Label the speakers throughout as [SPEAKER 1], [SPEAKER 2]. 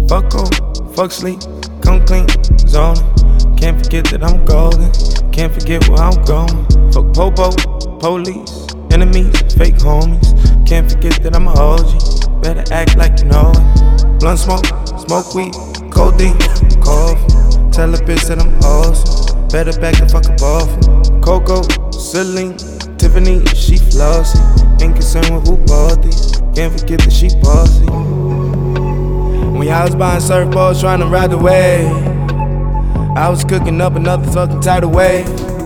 [SPEAKER 1] Fuck off, fuck sleep, come clean, zoning. Can't forget that I'm golden, can't forget where I'm going. Fuck popo, police, enemies, fake homies. Can't forget that I'm a OG, better act like you know it. Blunt smoke, smoke weed, codeine, coffee. Tell a bitch that I'm awesome, better back the fuck up off me. Coco, Celine, Tiffany, she flossy. Ain't concerned with who bought these, can't forget that she bossy. When I was buying surfboards trying to ride the wave, I was cooking up another fucking tidal wave.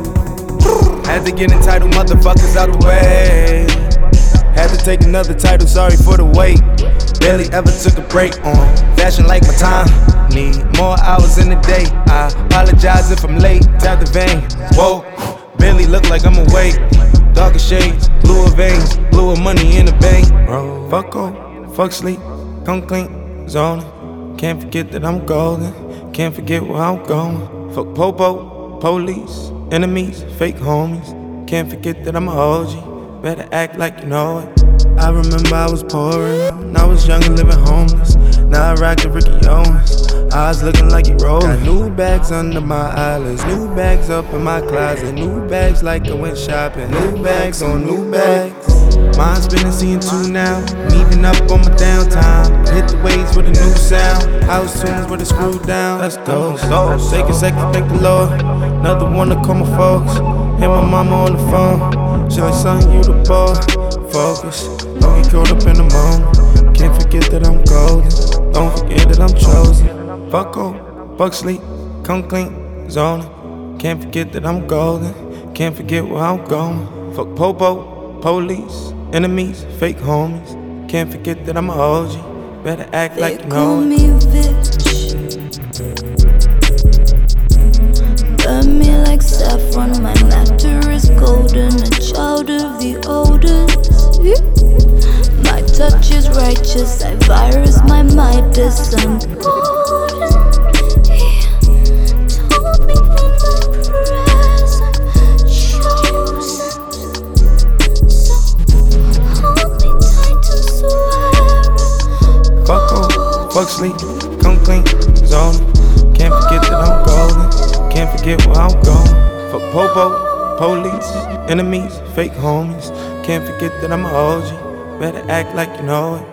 [SPEAKER 1] Had to get entitled motherfuckers out the way. Had to take another title, sorry for the wait. Barely ever took a break on fashion like my time. Need more hours in the day. I apologize if I'm late. Tap the vein. Whoa, barely look like I'm awake. Darker shades, bluer veins, bluer money in the bank. Bro, fuck off, fuck sleep, come clean, zoning. Can't forget that I'm golden, can't forget where I'm going. Fuck popo, police, enemies, fake homies. Can't forget that I'm a OG, better act like you know it. I remember I was pouring, I was young and living homeless. Now I rock the Ricky Owens, eyes looking like you rollin'. Got new bags under my eyelids, new bags up in my closet, new bags like I went shopping, new bags on new bags. Mine's spinning, seeing two now, meeting up on my downtime. Hit the waves with a new sound, house tunes with a screw down. Let's go, take a second, thank the Lord. Another one to call my folks, hit my mama on the phone. She like, son, you the ball, focus, don't get caught up in the moment. Can't forget that I'm golden, don't forget that I'm chosen. Fuck off, fuck sleep, come clean, zoning. Can't forget that I'm golden, can't forget where I'm going. Fuck popo, police, enemies, fake homies. Can't forget that I'm a OG, better act like you know it.
[SPEAKER 2] They call me bitch, burn me like saffron. My nectar is golden, a child of the oldest. My touch is righteous, I virus my Midas. I'm golden. He told me from my present chosen. So hold me tight and swear.
[SPEAKER 1] Fuck off, fuck sleep, come clean, zoning. Can't forget that I'm golden, can't forget where I'm going. Fuck popo, police, enemies, fake homies. Can't forget that I'm a OG, better act like you know it.